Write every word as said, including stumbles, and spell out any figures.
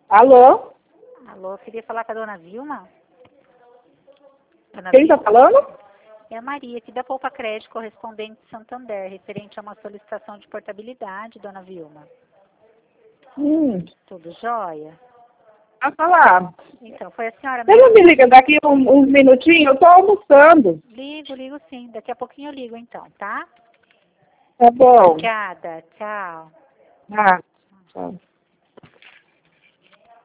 Alô? Alô, eu queria falar com a dona Vilma? Dona Quem está falando? É a Maria, aqui da Poupa Crédito, correspondente de Santander, referente a uma solicitação de portabilidade, dona Vilma. Hum, Tudo jóia? a falar. Então, foi a senhora Você não mesmo? me liga daqui um- uns minutinhos? Eu estou almoçando. Ligo, ligo sim. Daqui a pouquinho eu ligo então, tá? Tá bom. Obrigada, tchau. Ah, tchau.